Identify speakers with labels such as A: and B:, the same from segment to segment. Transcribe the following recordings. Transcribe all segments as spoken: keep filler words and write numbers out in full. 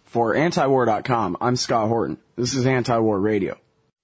A: For anti-war dot com, I'm Scott Horton. This is Anti-War Radio.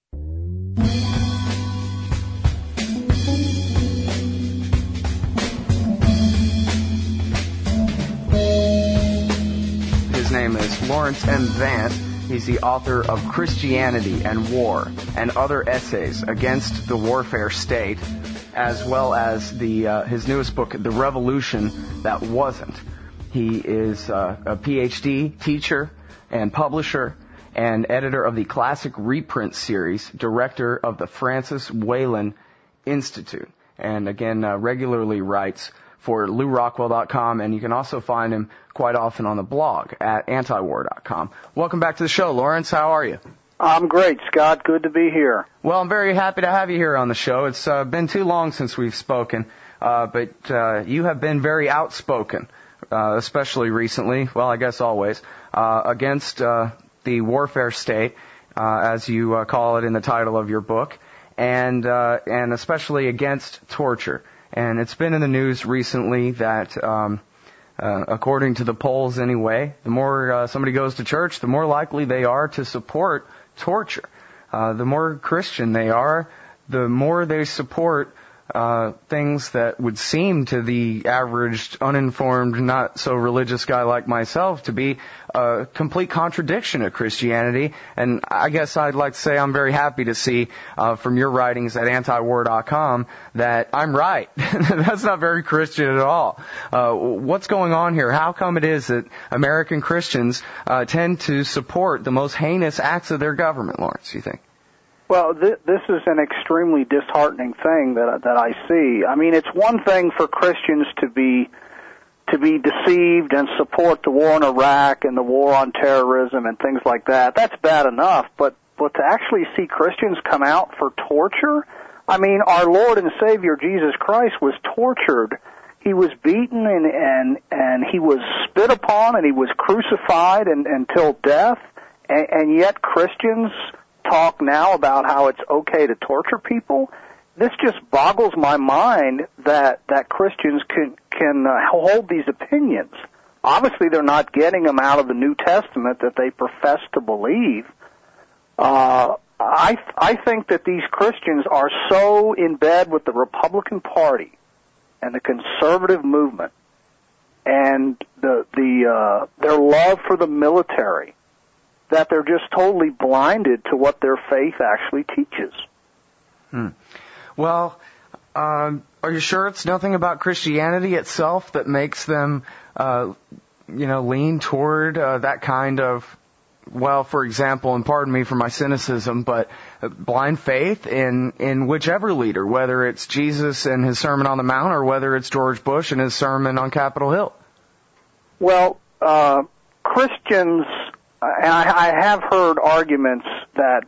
A: His name is Lawrence M. Vance. He's the author of Christianity and War and other essays against the warfare state, as well as the uh, his newest book, The Revolution That Wasn't. He is uh, a P H D teacher and publisher and editor of the Classic Reprint series, director of the Francis Whalen Institute, and again uh, regularly writes for Lew Rockwell dot com, and you can also find him quite often on the blog at anti war dot com. Welcome back to the show, Lawrence. How are you?
B: I'm great, Scott. Good to be here.
A: Well, I'm very happy to have you here on the show. It's uh, been too long since we've spoken, uh, but uh, you have been very outspoken, uh, especially recently, well, I guess always, uh, against uh, the warfare state, uh, as you uh, call it in the title of your book, and uh, and especially against torture. And it's been in the news recently that, um, uh, according to the polls anyway, the more uh, somebody goes to church, the more likely they are to support torture. Uh, the more Christian they are, the more they support uh, things that would seem to the average, uninformed, not so religious guy like myself to be a complete contradiction of Christianity. And I guess I'd like to say I'm very happy to see uh, from your writings at anti war dot com that I'm right. That's not very Christian at all. Uh, what's going on here? How come it is that American Christians uh, tend to support the most heinous acts of their government, Lawrence, you think?
B: Well, th- this is an extremely disheartening thing that that I see. I mean, it's one thing for Christians to be to be deceived and support the war in Iraq and the war on terrorism and things like that. That's bad enough, but but to actually see Christians come out for torture? I mean, our Lord and Savior Jesus Christ was tortured. He was beaten and and and he was spit upon and he was crucified and, until death, and, and yet Christians talk now about how it's okay to torture people. This just boggles my mind that that Christians can can uh, hold these opinions. Obviously, they're not getting them out of the New Testament that they profess to believe. Uh, I I think that these Christians are so in bed with the Republican Party and the conservative movement and the the uh, their love for the military, that they're just totally blinded to what their faith actually teaches.
A: Hmm. Well, um, are you sure it's nothing about Christianity itself that makes them, uh, you know, lean toward uh, that kind of, well, for example, and pardon me for my cynicism, but blind faith in, in whichever leader, whether it's Jesus and his Sermon on the Mount or whether it's George Bush and his sermon on Capitol Hill?
B: Well, uh, Christians... And I, I have heard arguments that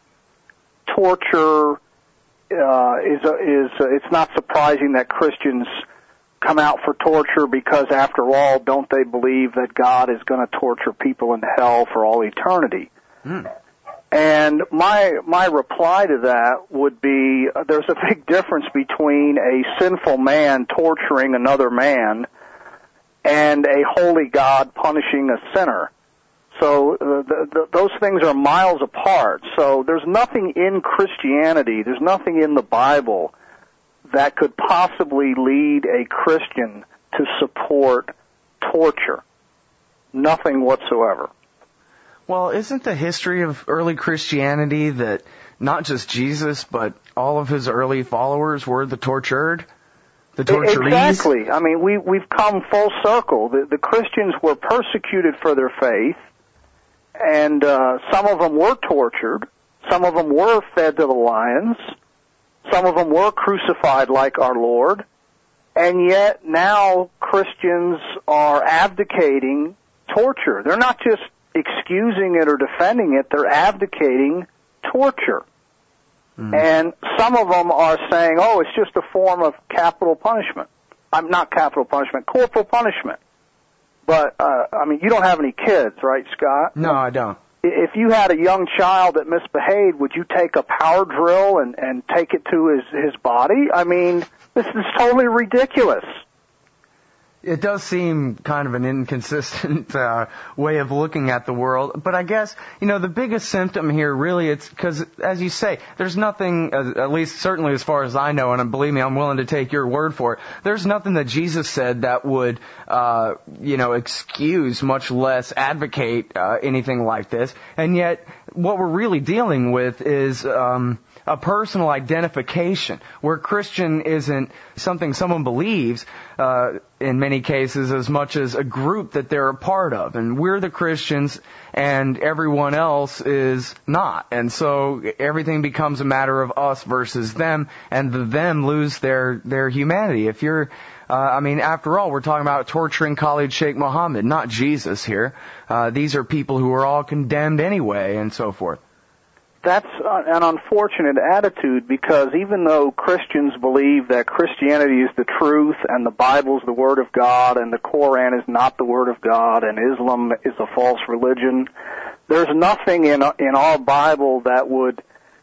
B: torture uh, is a, is a, it's not surprising that Christians come out for torture because, after all, don't they believe that God is going to torture people in hell for all eternity? Hmm. And my my reply to that would be uh, there's a big difference between a sinful man torturing another man and a holy God punishing a sinner. So uh, the, the, those things are miles apart. So there's nothing in Christianity, there's nothing in the Bible that could possibly lead a Christian to support torture. Nothing whatsoever.
A: Well, isn't the history of early Christianity that not just Jesus, but all of his early followers were the tortured? The torturees?
B: Exactly. I mean, we, we've come full circle. The, the Christians were persecuted for their faith, and uh, some of them were tortured. Some of them were fed to the lions. Some of them were crucified like our Lord. And yet now Christians are abdicating torture. They're not just excusing it or defending it. They're abdicating torture. Mm. And some of them are saying, oh, it's just a form of capital punishment. I'm not capital punishment, corporal punishment. But, uh, I mean, you don't have any kids, right, Scott?
A: No, I don't.
B: If you had a young child that misbehaved, would you take a power drill and, and take it to his, his body? I mean, this is totally ridiculous.
A: It does seem kind of an inconsistent uh, way of looking at the world, but I guess, you know, the biggest symptom here really, it's because, as you say, there's nothing, uh, at least certainly as far as I know, and believe me, I'm willing to take your word for it, there's nothing that Jesus said that would, uh, you know, excuse, much less advocate uh, anything like this, and yet what we're really dealing with is um, a personal identification, where Christian isn't something someone believes, uh, in many cases, as much as a group that they're a part of. And we're the Christians, and everyone else is not. And so everything becomes a matter of us versus them, and the them lose their, their humanity. If you're, uh, I mean, after all, we're talking about torturing Khalid Sheikh Mohammed, not Jesus here. Uh, these are people who are all condemned anyway, and so forth.
B: That's an unfortunate attitude, because even though Christians believe that Christianity is the truth and the Bible is the Word of God and the Koran is not the Word of God and Islam is a false religion, there's nothing in in our Bible that would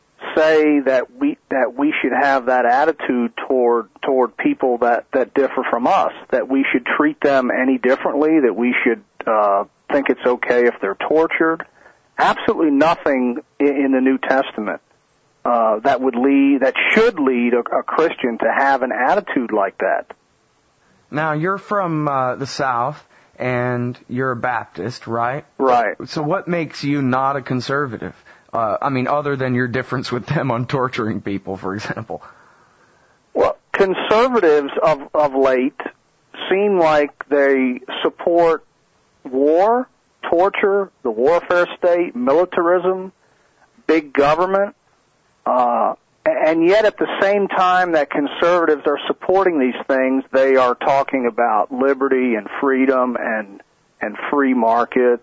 B: say that we that we should have that attitude toward toward people that that differ from us, that we should treat them any differently, that we should uh, think it's okay if they're tortured. Absolutely nothing in the New Testament uh, that would lead, that should lead a, a Christian to have an attitude like that.
A: Now, you're from uh, the South, and you're a Baptist, right?
B: Right.
A: So what makes you not a conservative? Uh, I mean, other than your difference with them on torturing people, for example.
B: Well, conservatives of, of late seem like they support war, torture, the warfare state, militarism, big government, uh, and yet at the same time that conservatives are supporting these things, they are talking about liberty and freedom and and free markets.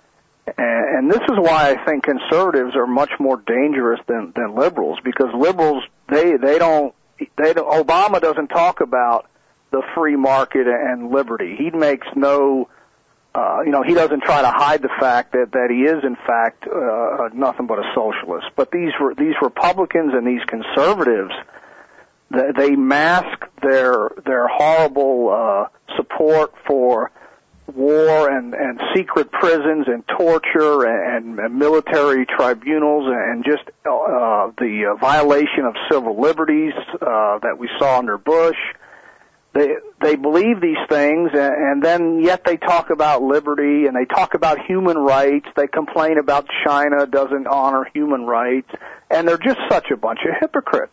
B: And, and this is why I think conservatives are much more dangerous than, than liberals, because liberals, they they don't they don't, Obama doesn't talk about the free market and liberty. He makes no Uh, you know, he doesn't try to hide the fact that, that he is, in fact, uh, nothing but a socialist. But these these Republicans and these conservatives, they, they mask their their horrible uh, support for war and, and secret prisons and torture and, and military tribunals and just uh, the uh, violation of civil liberties uh, that we saw under Bush. They they believe these things, and, and then yet they talk about liberty, and they talk about human rights. They complain about China doesn't honor human rights, and they're just such a bunch of hypocrites.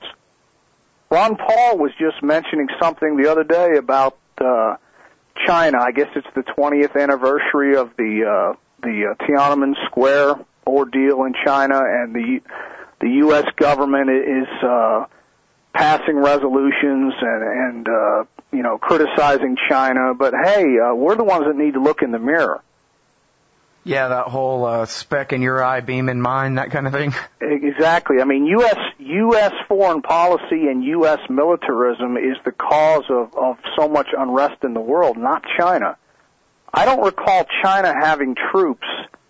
B: Ron Paul was just mentioning something the other day about uh, China. I guess it's the twentieth anniversary of the uh, the uh, Tiananmen Square ordeal in China, and the the U S government is uh, passing resolutions and, and uh, you know, criticizing China. But hey, uh, we're the ones that need to look in the mirror.
A: Yeah, that whole uh, speck in your eye, beam in mine, that kind of thing.
B: Exactly. I mean, U S U S foreign policy and U S militarism is the cause of, of so much unrest in the world, not China. I don't recall China having troops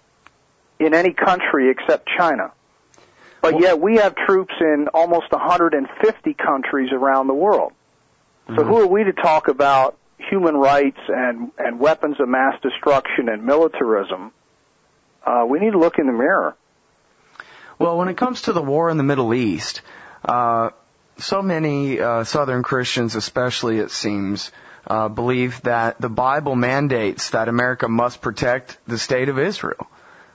B: in any country except China. But well, yet we have troops in almost one hundred fifty countries around the world. So mm-hmm. who are we to talk about human rights and, and weapons of mass destruction and militarism? Uh, we need to look in the mirror.
A: Well, when it comes to the war in the Middle East, uh, so many uh, Southern Christians, especially it seems, uh, believe that the Bible mandates that America must protect the state of Israel.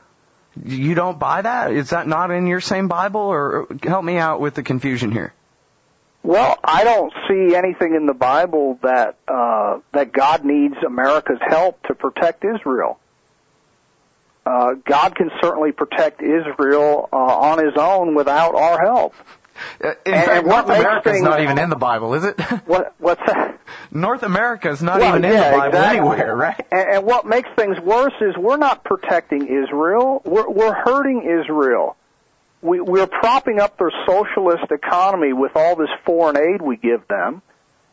A: You don't buy that? Is that not in your same Bible? Or help me out with the confusion here.
B: Well, I don't see anything in the Bible that uh, that God needs America's help to protect Israel. Uh, God can certainly protect Israel uh, on His own without our help.
A: Uh, in and, fact, North America is not even in the Bible, is it?
B: What, what's that?
A: North America is not
B: well,
A: even
B: yeah,
A: in the Bible
B: exactly.
A: anywhere, right?
B: And, and what makes things worse is we're not protecting Israel. We're, we're hurting Israel. We, we're propping up their socialist economy with all this foreign aid we give them.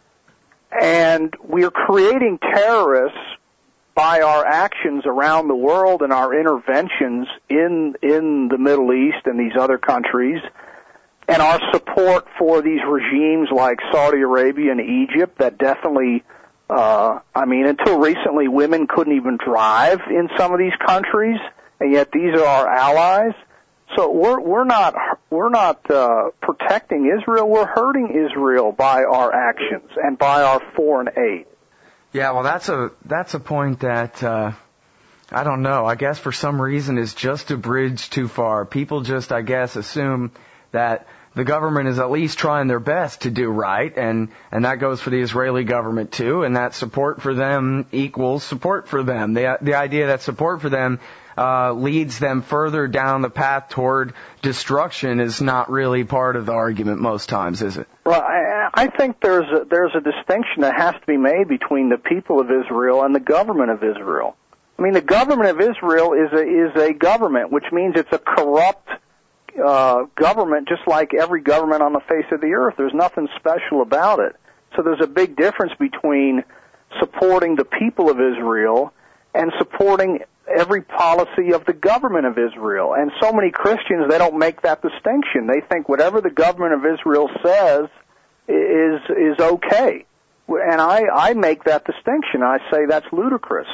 B: And we're creating terrorists by our actions around the world and our interventions in in the Middle East and these other countries, and our support for these regimes like Saudi Arabia and Egypt that definitely Uh, I mean, until recently, women couldn't even drive in some of these countries, and yet these are our allies. So we're we're not we're not uh, protecting Israel. We're hurting Israel by our actions and by our foreign aid.
A: Yeah, well, that's a that's a point that uh, I don't know. I guess for some reason is just a bridge too far. People just, I guess, assume that the government is at least trying their best to do right, and and that goes for the Israeli government too. And that support for them equals support for them. The the idea that support for them Uh, leads them further down the path toward destruction is not really part of the argument most times, is it?
B: Well, I, I think there's a, there's a distinction that has to be made between the people of Israel and the government of Israel. I mean, the government of Israel is a, is a government, which means it's a corrupt uh, government, just like every government on the face of the earth. There's nothing special about it. So there's a big difference between supporting the people of Israel and supporting every policy of the government of Israel. And so many Christians, they don't make that distinction. They think whatever the government of Israel says is is okay. And I, I make that distinction. I say that's ludicrous.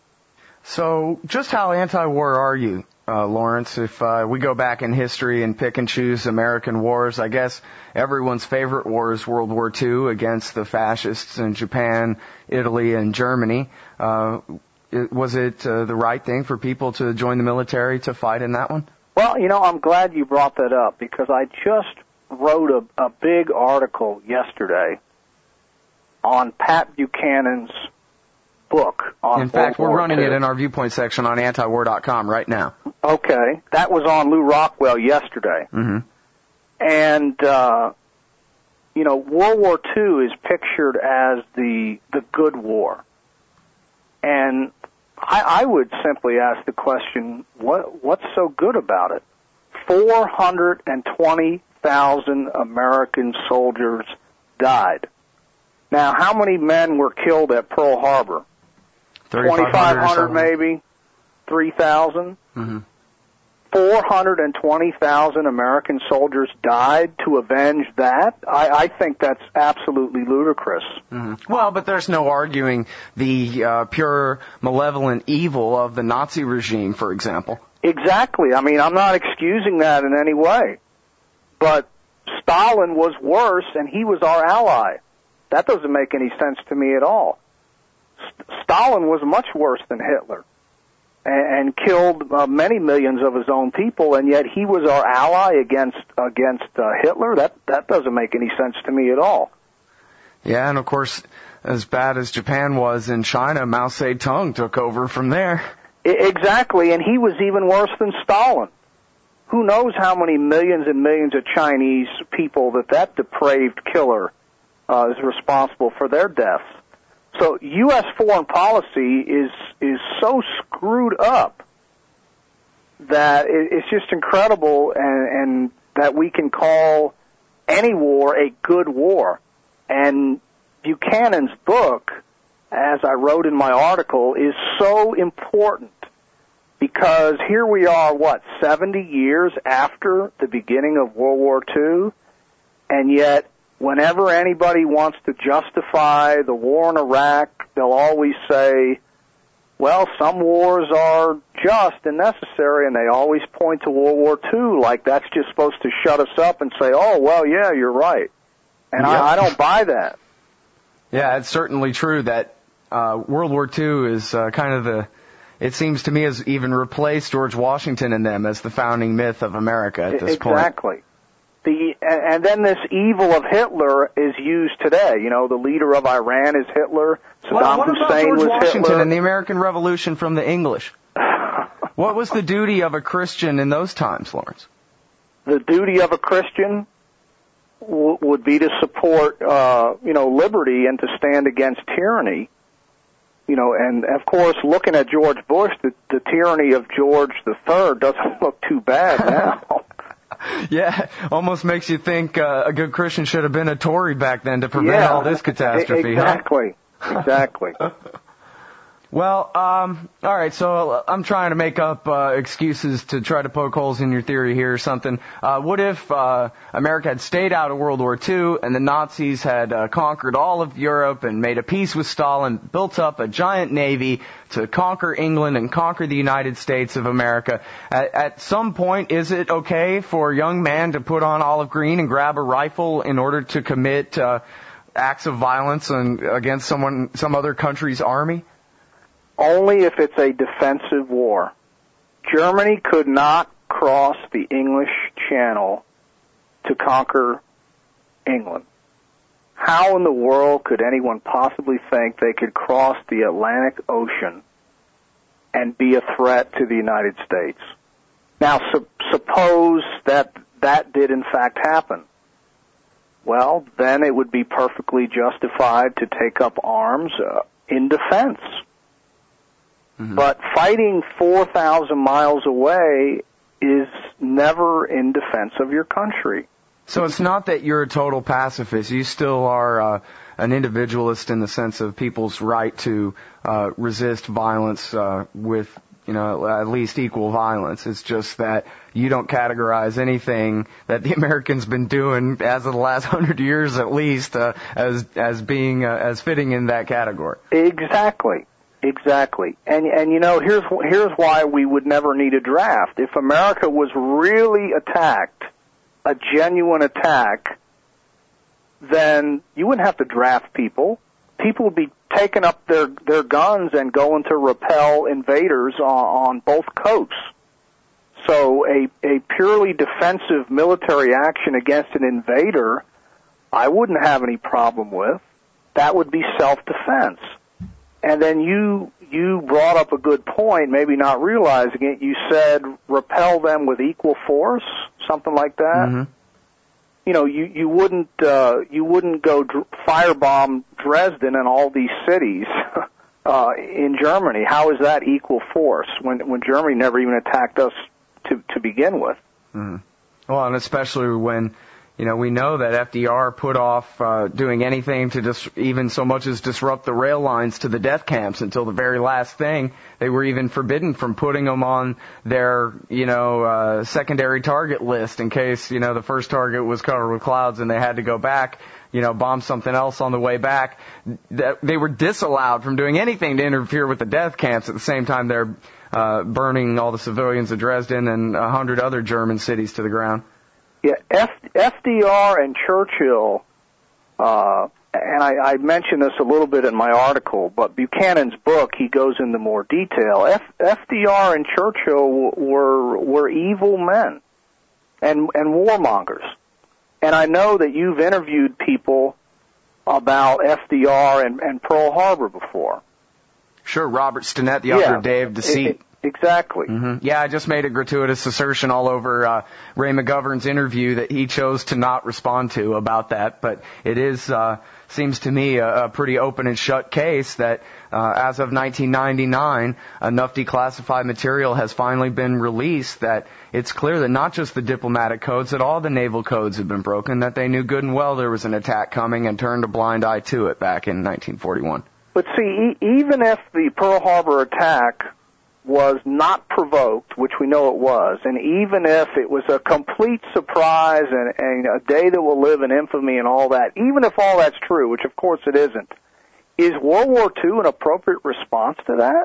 A: So just how anti-war are you, uh, Lawrence? If uh, we go back in history and pick and choose American wars, I guess everyone's favorite war is World War Two against the fascists in Japan, Italy, and Germany. Uh, Was it uh, the right thing for people to join the military to fight in that one?
B: Well, you know, I'm glad you brought that up because I just wrote a, a big article yesterday on Pat Buchanan's book on
A: In fact,
B: World
A: we're
B: War
A: running
B: Two.
A: it in our viewpoint section on anti war dot com right now.
B: Okay. That was on Lou Rockwell yesterday.
A: Mm-hmm.
B: And, uh, you know, World War Two is pictured as the the good war. And I, I would simply ask the question, what what's so good about it? four hundred twenty thousand American soldiers died. Now, how many men were killed at Pearl Harbor? twenty-five hundred maybe? three thousand?
A: Mm-hmm.
B: four hundred twenty thousand American soldiers died to avenge that? I, I think that's absolutely ludicrous.
A: Mm-hmm. Well, but there's no arguing the uh, pure malevolent evil of the Nazi regime, for example.
B: Exactly. I mean, I'm not excusing that in any way. But Stalin was worse, and he was our ally. That doesn't make any sense to me at all. St- Stalin was much worse than Hitler and, and killed uh, many millions of his own people, and yet he was our ally against against uh, Hitler. That that doesn't make any sense to me at all.
A: Yeah, and of course, as bad as Japan was in China, Mao Zedong took over from there.
B: Exactly, and he was even worse than Stalin. Who knows how many millions and millions of Chinese people that that depraved killer uh, is responsible for their deaths. So U S foreign policy is is so screwed up that it, it's just incredible, and, and that we can call any war a good war. And Buchanan's book, as I wrote in my article, is so important because here we are, what, seventy years after the beginning of World War Two, and yet whenever anybody wants to justify the war in Iraq, they'll always say, well, some wars are just and necessary, and they always point to World War Two like that's just supposed to shut us up and say, oh, well, yeah, you're right. And
A: yep.
B: I, I don't buy that.
A: Yeah, it's certainly true that uh, World War Two is uh, kind of the, it seems to me, has even replaced George Washington and them as the founding myth of America at this
B: exactly.
A: point.
B: Exactly. The, and then this evil of Hitler is used today. You know, the leader of Iran is Hitler. Saddam
A: well, what about
B: Hussein
A: George
B: was
A: Washington
B: Hitler.
A: and the American Revolution from the English? What was the duty of a Christian in those times, Lawrence?
B: The duty of a Christian w- would be to support, uh, you know, liberty and to stand against tyranny. You know, and of course, looking at George Bush, the, the tyranny of George the Third doesn't look too bad now.
A: Yeah, almost makes you think uh, a good Christian should have been a Tory back then to prevent
B: yeah,
A: all this catastrophe.
B: Exactly,
A: huh?
B: exactly.
A: Well, um, all right, so I'm trying to make up uh, excuses to try to poke holes in your theory here or something. Uh, what if uh, America had stayed out of World War Two and the Nazis had uh, conquered all of Europe and made a peace with Stalin, built up a giant navy to conquer England and conquer the United States of America? At, at some point, is it okay for a young man to put on olive green and grab a rifle in order to commit uh, acts of violence and, against someone, some other country's army?
B: Only if it's a defensive war. Germany could not cross the English Channel to conquer England. How in the world could anyone possibly think they could cross the Atlantic Ocean and be a threat to the United States? Now, su- suppose that that did in fact happen. Well, then it would be perfectly justified to take up arms uh, in defense. Mm-hmm. But fighting four thousand miles away is never in defense of your country.
A: So it's not that you're a total pacifist. You still are uh, an individualist in the sense of people's right to uh, resist violence uh, with, you know, at least equal violence. It's just that you don't categorize anything that the Americans been doing as of the last hundred years at least uh, as as being uh, as fitting in that category.
B: Exactly. Exactly. And and you know, here's here's why we would never need a draft. If America was really attacked, a genuine attack, then you wouldn't have to draft people. People would be taking up their their guns and going to repel invaders on, on both coasts. So a a purely defensive military action against an invader, I wouldn't have any problem with. That would be self-defense. And then you you brought up a good point, maybe not realizing it. You said repel them with equal force, something like that.
A: Mm-hmm.
B: You know, you you wouldn't uh, you wouldn't go dr- firebomb Dresden and all these cities uh, in Germany. How is that equal force when when Germany never even attacked us to to begin with?
A: Mm-hmm. Well, and especially when, you know, we know that F D R put off uh, doing anything to dis- even so much as disrupt the rail lines to the death camps until the very last thing. They were even forbidden from putting them on their, you know, uh, secondary target list in case, you know, the first target was covered with clouds and they had to go back, you know, bomb something else on the way back. That they were disallowed from doing anything to interfere with the death camps. At the same time, they're uh, burning all the civilians of Dresden and a hundred other German cities to the ground.
B: Yeah, F, F D R and Churchill, uh, and I, I mentioned this a little bit in my article, but Buchanan's book, he goes into more detail. F, FDR and Churchill were were evil men and and warmongers. And I know that you've interviewed people about F D R and, and Pearl Harbor before.
A: Sure, Robert Stinnett, the author
B: yeah,
A: of Day of Deceit.
B: It, it, Exactly.
A: Mm-hmm. Yeah, I just made a gratuitous assertion all over uh, Ray McGovern's interview that he chose to not respond to about that. But it is, uh, seems to me, a, a pretty open and shut case that uh, as of nineteen ninety-nine, enough declassified material has finally been released that it's clear that not just the diplomatic codes, that all the naval codes have been broken, that they knew good and well there was an attack coming and turned a blind eye to it back in nineteen forty-one.
B: But see, e- even if the Pearl Harbor attack was not provoked, which we know it was, and even if it was a complete surprise and, and a day that will live in infamy and all that, even if all that's true, which of course it isn't, is World War Two an appropriate response to that?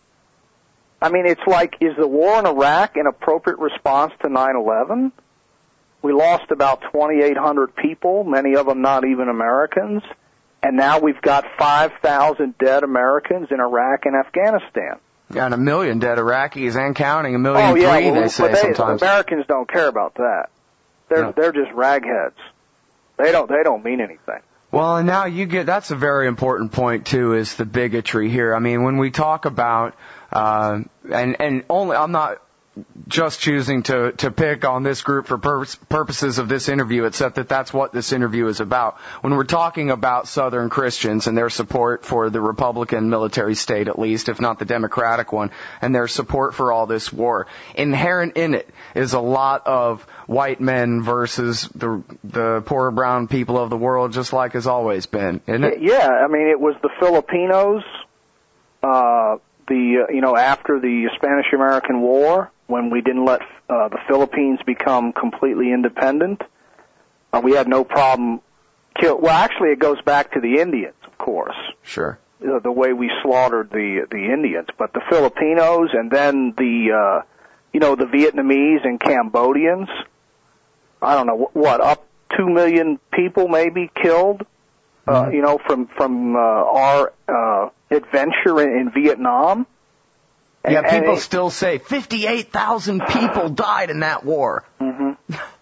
B: I mean, it's like, is the war in Iraq an appropriate response to nine eleven? We lost about twenty-eight hundred people, many of them not even Americans, and now we've got five thousand dead Americans in Iraq and Afghanistan.
A: And a million dead Iraqis and counting, a million
B: oh, yeah,
A: three,
B: well,
A: they say
B: but they,
A: sometimes.
B: Americans don't care about that. They're
A: no.
B: they're just ragheads. They don't they don't mean anything.
A: Well, and now you get, that's a very important point too, is the bigotry here. I mean, when we talk about, uh, and, and only, I'm not just choosing to, to pick on this group for pur- purposes of this interview, except that that's what this interview is about. When we're talking about Southern Christians and their support for the Republican military state, at least, if not the Democratic one, and their support for all this war, inherent in it is a lot of white men versus the the poor brown people of the world, just like has always been, isn't it?
B: Yeah, I mean, it was the Filipinos uh, the uh, you know after the Spanish-American War, when we didn't let uh, the Philippines become completely independent, uh, we had no problem kill. Well, actually, it goes back to the Indians, of course.
A: Sure.
B: Uh, the way we slaughtered the the Indians, but the Filipinos and then the uh, you know the Vietnamese and Cambodians. I don't know what up two million people maybe killed. Uh,
A: Mm-hmm.
B: You know, from from uh, our uh, adventure in, in Vietnam. And,
A: Yeah, people
B: and it,
A: still say fifty-eight thousand people died in that war.
B: Mm-hmm.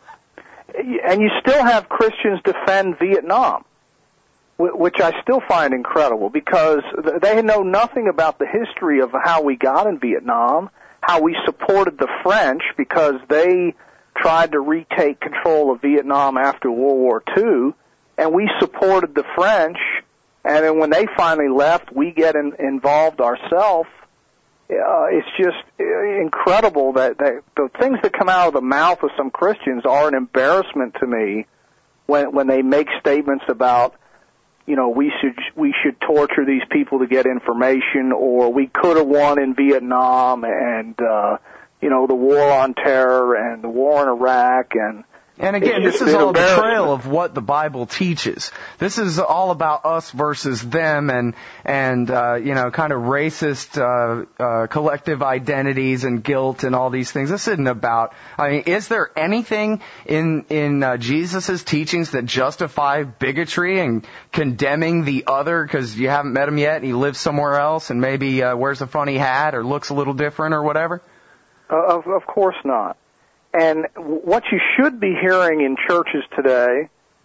B: And you still have Christians defend Vietnam, which I still find incredible, because they know nothing about the history of how we got in Vietnam, how we supported the French because they tried to retake control of Vietnam after World War Two, and we supported the French, and then when they finally left, we get in, involved ourselves. Uh, it's just incredible that, that the things that come out of the mouth of some Christians are an embarrassment to me when when they make statements about, you know, we should we should torture these people to get information, or we could have won in Vietnam, and uh, you know, the war on terror and the war in Iraq, and
A: And again, this is all betrayal of what the Bible teaches. This is all about us versus them, and and uh, you know, kind of racist uh, uh, collective identities and guilt and all these things. This isn't about. I mean, is there anything in in uh, Jesus's teachings that justify bigotry and condemning the other because you haven't met him yet and he lives somewhere else and maybe uh, wears a funny hat or looks a little different or whatever?
B: Uh, of of course not. And what you should be hearing in churches today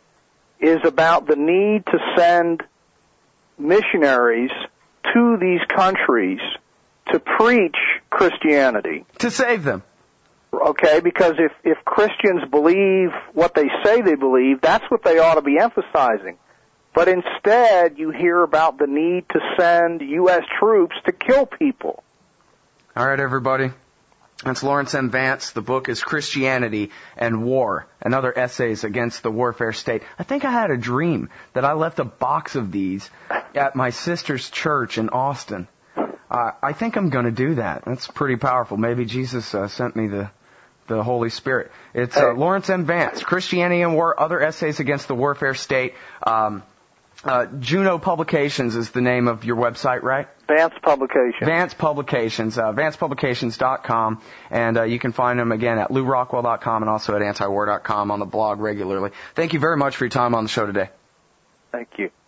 B: is about the need to send missionaries to these countries to preach Christianity.
A: To save them.
B: Okay, because if, if Christians believe what they say they believe, that's what they ought to be emphasizing. But instead, you hear about the need to send U S troops to kill people.
A: All right, everybody. That's Lawrence M. Vance. The book is Christianity and War and Other Essays Against the Warfare State. I think I had a dream that I left a box of these at my sister's church in Austin. Uh, I think I'm going to do that. That's pretty powerful. Maybe Jesus uh, sent me the the Holy Spirit. It's uh, Lawrence M. Vance, Christianity and War, Other Essays Against the Warfare State. Um, uh, Juno Publications is the name of your website, right?
B: Vance Publications.
A: Vance Publications, uh, vance publications dot com, and uh, you can find them again at lou rockwell dot com and also at anti war dot com on the blog regularly. Thank you very much for your time on the show today.
B: Thank you.